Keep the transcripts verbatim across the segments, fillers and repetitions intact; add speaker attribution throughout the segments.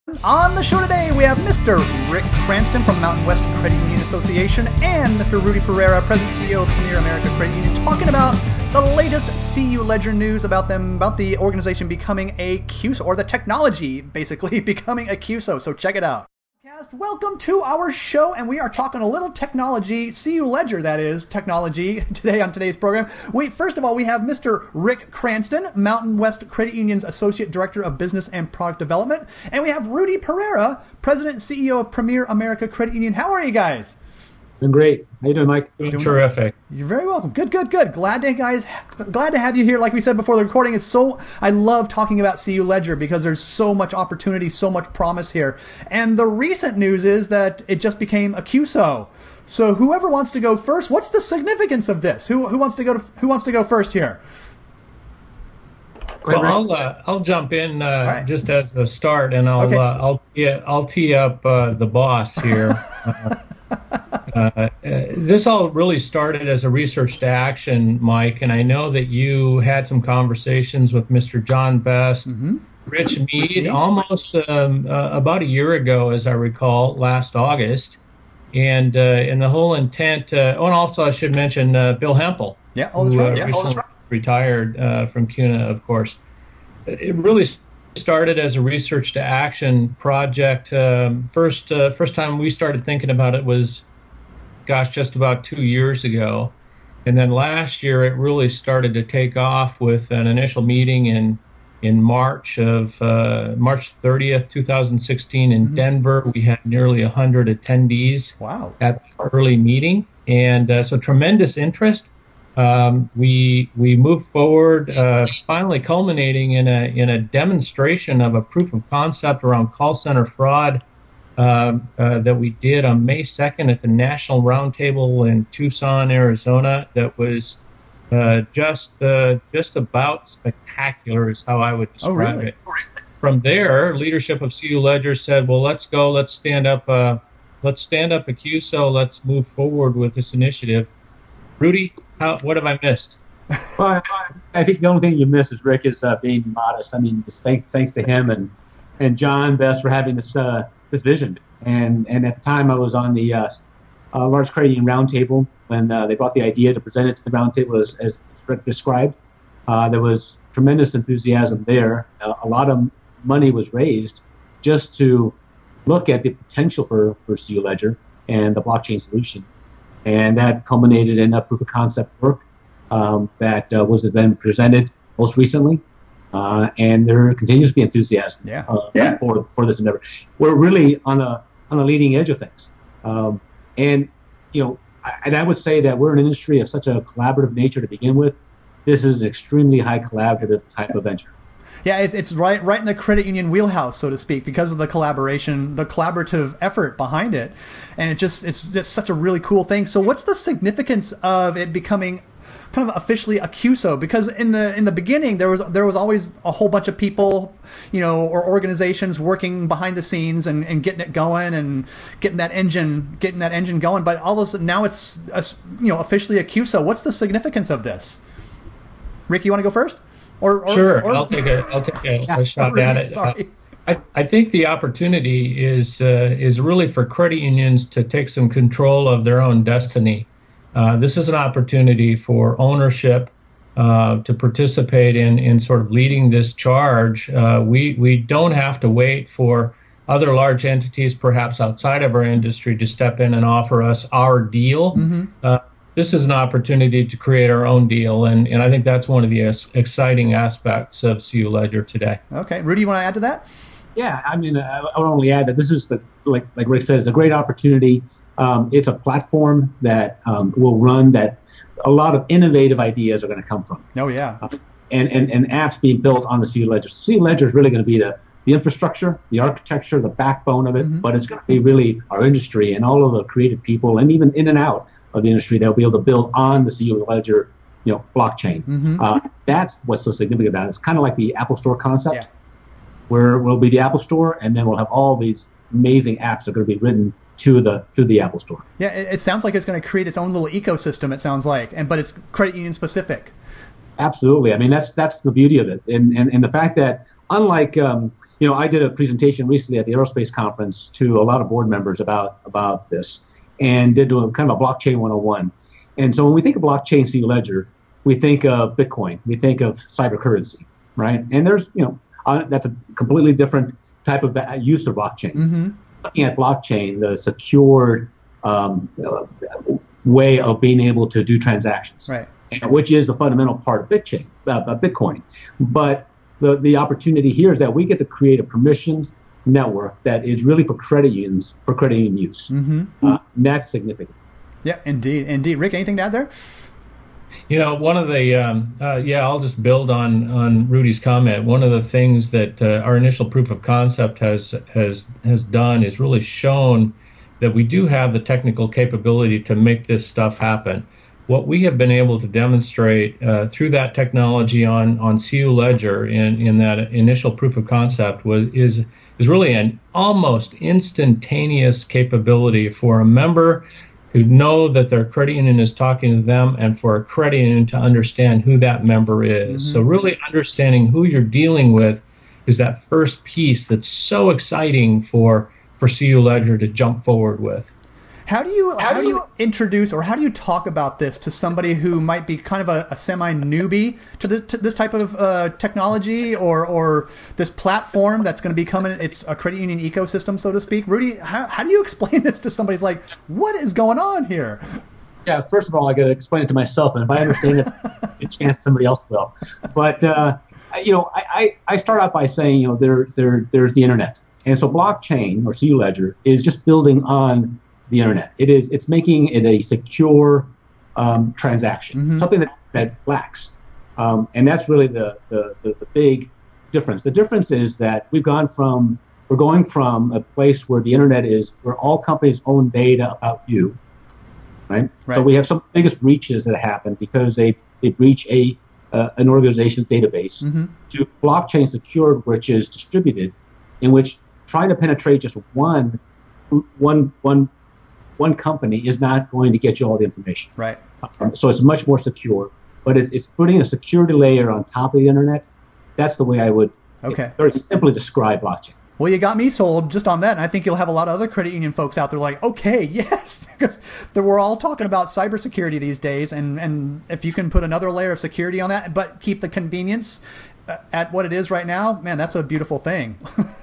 Speaker 1: On the show today, we have Mister Rick Cranston from Mountain West Credit Union Association and Mister Rudy Pereira, President and C E O of Premier America Credit Union, talking about the latest C U Ledger news about them, about the organization becoming a Q S O, or the technology basically becoming a Q S O. So check it out. Welcome to our show, and we are talking a little technology, C U Ledger, that is, technology, today on today's program. We, first of all, we have Mister Rick Cranston, Mountain West Credit Union's Associate Director of Business and Product Development, and we have Rudy Pereira, President and C E O of Premier America Credit Union. How are you guys?
Speaker 2: Doing great. How you doing, Mike?
Speaker 3: Doing terrific.
Speaker 1: You're very welcome. Good, good, good. Glad to guys. Glad to have you here. Like we said before the recording, is so. I love talking about C U Ledger because there's so much opportunity, so much promise here. And the recent news is that it just became a Q S O. So whoever wants to go first, what's the significance of this? Who who wants to go to Who wants to go first here?
Speaker 3: Well, I'll uh, I'll jump in uh, right. just as the start, and I'll
Speaker 1: okay.
Speaker 3: uh, I'll yeah, I'll tee up uh, the boss here. uh, Uh, this all really started as a research to action, Mike, and I know that you had some conversations with Mister John Best, mm-hmm. Rich Mead, almost um, uh, about a year ago, as I recall, last August, and uh, and the whole intent. Uh, oh, and also I should mention uh, Bill Hempel,
Speaker 1: yeah, oh, that's right.
Speaker 3: who uh,
Speaker 1: yeah,
Speaker 3: recently
Speaker 1: oh, that's right.
Speaker 3: retired uh, from C U N A, of course. It really started as a research to action project. Um, first, uh, first time we started thinking about it was, gosh, just about two years ago. And then last year, it really started to take off with an initial meeting in in March of uh, March thirtieth, two thousand sixteen in mm-hmm. Denver. We had nearly one hundred attendees
Speaker 1: wow.
Speaker 3: at the early meeting. And uh, so tremendous interest. Um, we we moved forward, uh, finally culminating in a in a demonstration of a proof of concept around call center fraud uh, uh, that we did on May second at the National Roundtable in Tucson, Arizona. That was uh, just uh, just about spectacular, is how I would describe
Speaker 1: oh, really?
Speaker 3: it. From there, leadership of C U Ledger said, "Well, let's go. Let's stand up. Uh, let's stand up a Q S O. Let's move forward with this initiative." Rudy, how, what have I missed?
Speaker 2: Well, I think the only thing you missed is Rick is uh, being modest. I mean, just thanks, thanks to him and and John Best for having this uh, this vision. And and at the time, I was on the uh, uh, large credit union roundtable when uh, they brought the idea to present it to the roundtable as, as Rick described. Uh, there was tremendous enthusiasm there. Uh, a lot of money was raised just to look at the potential for, for C U Ledger and the blockchain solution. And that culminated in a proof of concept work um, that uh, was then presented most recently. Uh, and there continues to be enthusiasm
Speaker 1: yeah.
Speaker 2: Uh,
Speaker 1: yeah.
Speaker 2: for for this endeavor. We're really on a on the leading edge of things. Um, and, you know, I, and I would say that we're an industry of such a collaborative nature to begin with. This is an extremely high collaborative type of venture.
Speaker 1: Yeah, it's, it's right right in the credit union wheelhouse, so to speak, because of the collaboration, the collaborative effort behind it. And it just it's just such a really cool thing. So what's the significance of it becoming kind of officially a Q S O? Because in the in the beginning there was there was always a whole bunch of people, you know, or organizations working behind the scenes and, and getting it going and getting that engine getting that engine going. But all of a sudden now it's a, you know, officially a Q S O. What's the significance of this? Rick, you want to go first? Or, or,
Speaker 3: sure,
Speaker 1: or,
Speaker 3: I'll take a I'll take a, a shot
Speaker 1: really,
Speaker 3: at it.
Speaker 1: Sorry.
Speaker 3: Uh, I, I think the opportunity is uh, is really for credit unions to take some control of their own destiny. Uh, this is an opportunity for ownership uh, to participate in in sort of leading this charge. Uh, we we don't have to wait for other large entities, perhaps outside of our industry, to step in and offer us our deal. Mm-hmm. Uh, This is an opportunity to create our own deal, and, and I think that's one of the exciting aspects of C U Ledger today.
Speaker 1: Okay, Rudy, you want to add to that?
Speaker 2: Yeah, I mean, I, I would only add that this is the like like Rick said, it's a great opportunity. Um, it's a platform that um, will run that a lot of innovative ideas are going to come from.
Speaker 1: Oh yeah,
Speaker 2: uh, and and and apps being built on the C U Ledger. C U Ledger is really going to be the the infrastructure, the architecture, the backbone of it, mm-hmm. but it's going to be really our industry and all of the creative people, and even in and out of the industry, they'll be able to build on the C U Ledger, you know, blockchain.
Speaker 1: Mm-hmm.
Speaker 2: Uh, that's what's so significant about it. It's kind of like the Apple Store concept,
Speaker 1: yeah.
Speaker 2: where we'll be the Apple Store, and then we'll have all these amazing apps that are going to be written to the to the Apple Store.
Speaker 1: Yeah, it, it sounds like it's going to create its own little ecosystem. It sounds like, and but it's credit union specific.
Speaker 2: Absolutely. I mean, that's that's the beauty of it, and and, and the fact that unlike um, you know, I did a presentation recently at the Aerospace Conference to a lot of board members about about this, and did a kind of a blockchain one oh one. And so when we think of blockchain C U Ledger, we think of Bitcoin, we think of cyber currency, right? And there's, you know, uh, that's a completely different type of use of blockchain.
Speaker 1: Mm-hmm.
Speaker 2: Looking at blockchain, the secured um, uh, way of being able to do transactions,
Speaker 1: right?
Speaker 2: Which is the fundamental part of Bitcoin. Uh, Bitcoin. But the, the opportunity here is that we get to create a permissioned network that is really for credit unions, for credit union use.
Speaker 1: Mm-hmm.
Speaker 2: Uh, that's significant.
Speaker 1: Yeah, indeed, indeed. Rick, anything to add there?
Speaker 3: You know, one of the, um, uh, yeah, I'll just build on, on Rudy's comment. One of the things that uh, our initial proof of concept has, has, has done is really shown that we do have the technical capability to make this stuff happen. What we have been able to demonstrate uh, through that technology on, on C U Ledger in, in that initial proof of concept was is is really an almost instantaneous capability for a member to know that their credit union is talking to them, and for a credit union to understand who that member is. Mm-hmm. So really understanding who you're dealing with is that first piece that's so exciting for, for C U Ledger to jump forward with.
Speaker 1: How do you how do you introduce, or how do you talk about this to somebody who might be kind of a, a semi newbie to, the, to this type of uh, technology, or or this platform that's going to become an, it's a credit union ecosystem, so to speak? Rudy, how how do you explain this to somebody who's like, what is going on here?
Speaker 2: Yeah, first of all, I got to explain it to myself, and if I understand it, a chance somebody else will. But uh, you know, I, I I start out by saying, you know, there there there's the internet, and so blockchain or C U Ledger is just building on the internet. It is. It's making it a secure um, transaction, mm-hmm. something that, that lacks, um, and that's really the, the, the the big difference. The difference is that we've gone from we're going from a place where the internet is where all companies own data about you, right? right. So we have some of the biggest breaches that happen because they they breach a uh, an organization's database, mm-hmm. to blockchain secured, which is distributed, in which trying to penetrate just one one one one company is not going to get you all the information.
Speaker 1: Right.
Speaker 2: Um, so it's much more secure, but it's, it's putting a security layer on top of the internet. That's the way I would
Speaker 1: okay.
Speaker 2: very simply describe blockchain.
Speaker 1: Well, you got me sold just on that, and I think you'll have a lot of other credit union folks out there like, okay, yes, because we're all talking about cybersecurity these days, and, and if you can put another layer of security on that, but keep the convenience at what it is right now, man, that's a beautiful thing.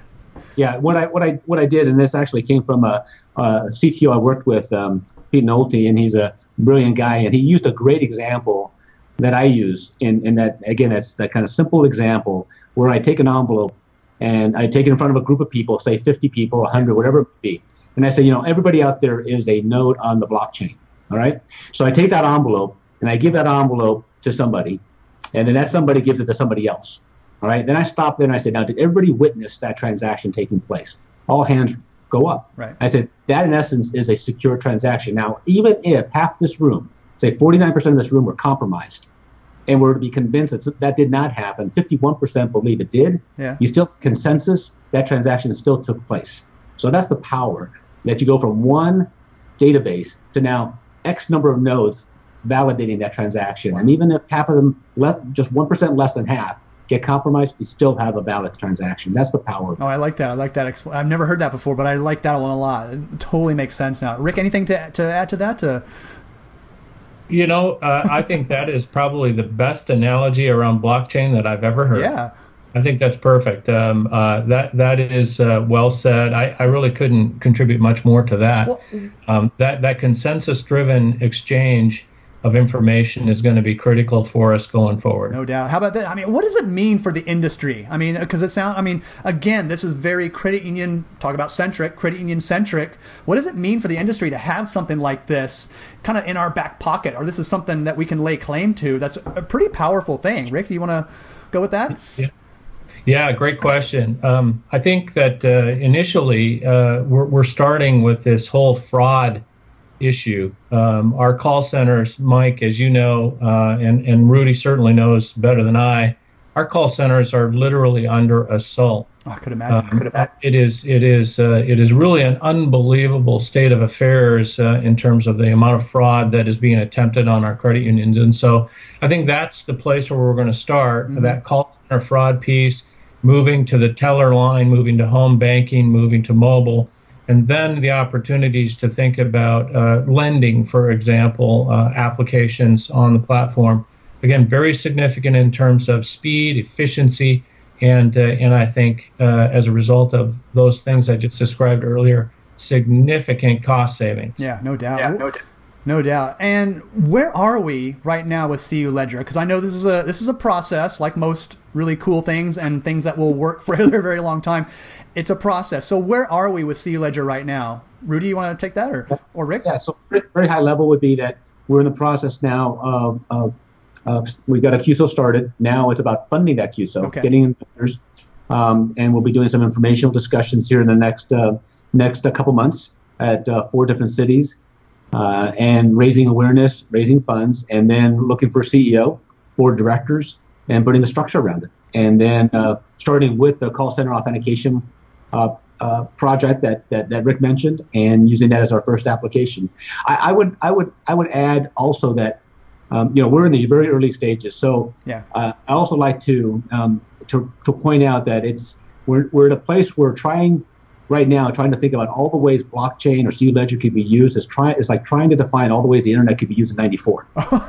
Speaker 2: Yeah, what I what I what I did, and this actually came from a, a C T O I worked with, um, Pete Nolte, and he's a brilliant guy, and he used a great example that I use in, in that, again, that's that kind of simple example where I take an envelope and I take it in front of a group of people, say fifty people, one hundred, whatever it may be, and I say, you know, everybody out there is a node on the blockchain, all right? So I take that envelope and I give that envelope to somebody, and then that somebody gives it to somebody else. All right. Then I stop there and I said, now, did everybody witness that transaction taking place? All hands go up.
Speaker 1: Right.
Speaker 2: I said, that in essence is a secure transaction. Now, even if half this room, say forty-nine percent of this room were compromised, and were to be convinced that that did not happen, fifty-one percent believe it did,
Speaker 1: yeah.
Speaker 2: you still have consensus, that transaction still took place. So that's the power that you go from one database to now X number of nodes validating that transaction. Wow. And even if half of them, less, just one percent less than half, get compromised, you still have a valid transaction. That's the power.
Speaker 1: Oh, I like that. I like that. I've never heard that before, but I like that one a lot. It totally makes sense now. Rick, anything to to add to that? To...
Speaker 3: You know, uh, I think that is probably the best analogy around blockchain that I've ever heard.
Speaker 1: Yeah.
Speaker 3: I think that's perfect. Um, uh, that that is uh, well said. I, I really couldn't contribute much more to that. Well, um, that that consensus-driven exchange of information is going to be critical for us going forward.
Speaker 1: No doubt. How about that? I mean, what does it mean for the industry? I mean, because it sounds, I mean, again, this is very credit union, talk about centric, credit union centric. What does it mean for the industry to have something like this kind of in our back pocket? Or this is something that we can lay claim to? That's a pretty powerful thing. Rick, do you want to go with that?
Speaker 3: Yeah. Yeah, great question. Um, I think that uh, initially uh, we're, we're starting with this whole fraud issue. Um, our call centers, Mike, as you know, uh, and, and Rudy certainly knows better than I, our call centers are literally under assault.
Speaker 1: Oh, I could imagine. Um,
Speaker 3: I could imagine. It is, it is, uh, it is really an unbelievable state of affairs uh, in terms of the amount of fraud that is being attempted on our credit unions. And so I think that's the place where we're going to start, mm-hmm. that call center fraud piece, moving to the teller line, moving to home banking, moving to mobile, and then the opportunities to think about uh, lending, for example, uh, applications on the platform. Again, very significant in terms of speed, efficiency, and uh, and I think uh, as a result of those things I just described earlier, significant cost savings.
Speaker 1: Yeah, no doubt.
Speaker 4: Yeah, no doubt.
Speaker 1: No doubt. And where are we right now with C U Ledger? Because I know this is a this is a process, like most really cool things and things that will work for a very, very long time. It's a process. So where are we with C U Ledger right now? Rudy, you want to take that, or or Rick?
Speaker 2: Yeah. So very high level would be that we're in the process now of, of, of we got a Q S O started. Now it's about funding that Q S O,
Speaker 1: okay.
Speaker 2: getting investors, um, and we'll be doing some informational discussions here in the next uh, next uh, couple months at uh, four different cities. Uh, and raising awareness, raising funds, and then looking for C E O, board of directors, and putting the structure around it. And then uh, starting with the call center authentication uh, uh, project that, that that Rick mentioned, and using that as our first application. I, I would I would I would add also that um, you know we're in the very early stages. So
Speaker 1: yeah.
Speaker 2: uh, I also like to um, to to point out that it's we're we're at a place where trying. Right now, trying to think about all the ways blockchain or C U Ledger could be used is try is like trying to define all the ways the internet could be used in ninety-four. you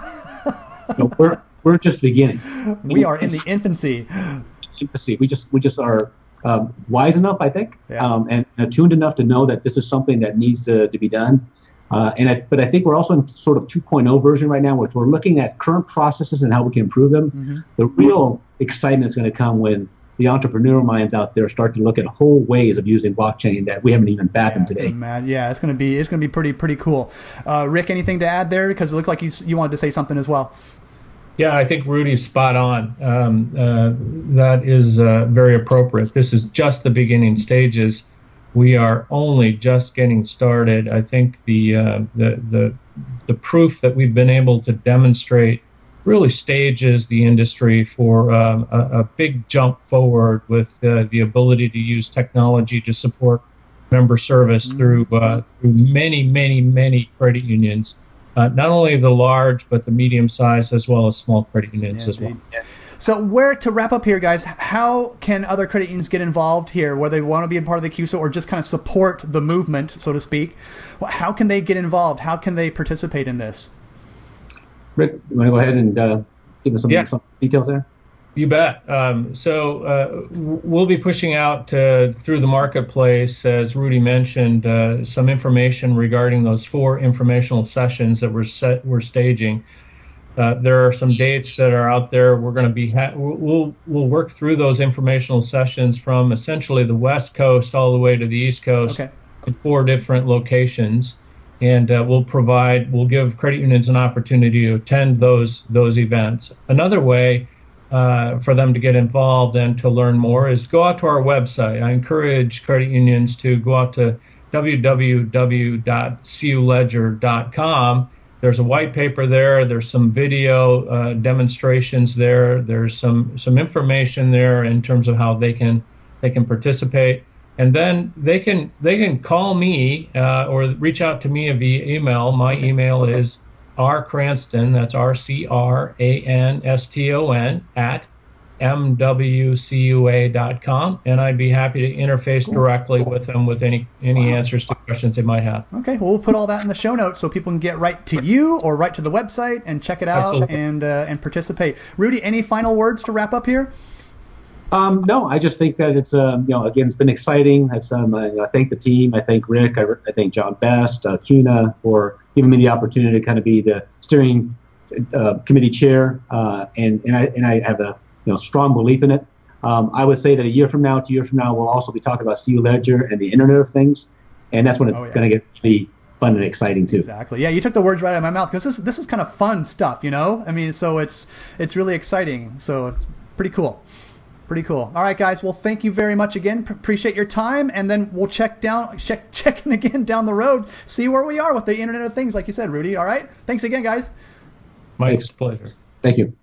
Speaker 2: know, we're we're just beginning.
Speaker 1: We are in the infancy.
Speaker 2: Infancy. We just we just are um, wise enough, I think,
Speaker 1: yeah.
Speaker 2: um, and attuned enough to know that this is something that needs to, to be done. Uh, and I, but I think we're also in sort of two point oh version right now, where we're looking at current processes and how we can improve them. Mm-hmm. The real excitement is going to come when the entrepreneurial minds out there start to look at whole ways of using blockchain that we haven't even fathomed
Speaker 1: yeah,
Speaker 2: today.
Speaker 1: Man, yeah, it's gonna be it's gonna be pretty pretty cool. Uh, Rick, anything to add there? Because it looked like you you wanted to say something as well.
Speaker 3: Yeah, I think Rudy's spot on. Um, uh, that is uh, very appropriate. This is just the beginning stages. We are only just getting started. I think the uh, the the the proof that we've been able to demonstrate really stages the industry for um, a, a big jump forward with uh, the ability to use technology to support member service mm-hmm. through uh, through many, many, many credit unions, uh, not only the large but the medium-sized as well as small credit unions
Speaker 1: yeah,
Speaker 3: as well.
Speaker 1: Yeah. So where to wrap up here, guys? How can other credit unions get involved here, whether they want to be a part of the Q S O or just kind of support the movement, so to speak? How can they get involved? How can they participate in this?
Speaker 2: Rick, you want to go ahead and uh, give us some,
Speaker 3: yeah.
Speaker 2: some details there?
Speaker 3: You bet. Um, so uh, we'll be pushing out uh, through the marketplace, as Rudy mentioned, uh, some information regarding those four informational sessions that we're set, we're staging. Uh, there are some dates that are out there. We're going to be ha- we'll we'll work through those informational sessions from essentially the West Coast all the way to the East Coast
Speaker 1: okay.
Speaker 3: in four different locations. And uh, we'll provide, we'll give credit unions an opportunity to attend those those events. Another way uh, for them to get involved and to learn more is go out to our website. I encourage credit unions to go out to w w w dot c u ledger dot com. There's a white paper there. There's some video uh, demonstrations there. There's some some information there in terms of how they can they can participate. And then they can they can call me uh, or reach out to me via email. My email is rcranston, that's R C R A N S T O N, at m w c u a dot com, and I'd be happy to interface cool. directly with them with any any wow. answers to questions they might have.
Speaker 1: Okay, well, we'll put all that in the show notes so people can get right to you or right to the website and check it out Absolutely. and uh, and participate. Rudy, any final words to wrap up here?
Speaker 2: Um, no, I just think that it's, um, you know, again, it's been exciting. It's, um, I, I thank the team. I thank Rick. I, I thank John Best, uh, Cuna, for giving me the opportunity to kind of be the steering uh, committee chair. Uh, and, and I and I have a you know strong belief in it. Um, I would say that a year from now, two years from now, we'll also be talking about C U Ledger and the Internet of Things. And that's when it's oh, yeah. going to get really fun and exciting too.
Speaker 1: Exactly. Yeah, you took the words right out of my mouth because this this is kind of fun stuff, you know. I mean, so it's it's really exciting. So it's pretty cool. Pretty cool. All right, guys. Well, thank you very much again. P- appreciate your time, and then we'll check down, check, check in again down the road, see where we are with the Internet of Things, like you said, Rudy. All right. Thanks again, guys.
Speaker 3: My pleasure.
Speaker 2: Thank you.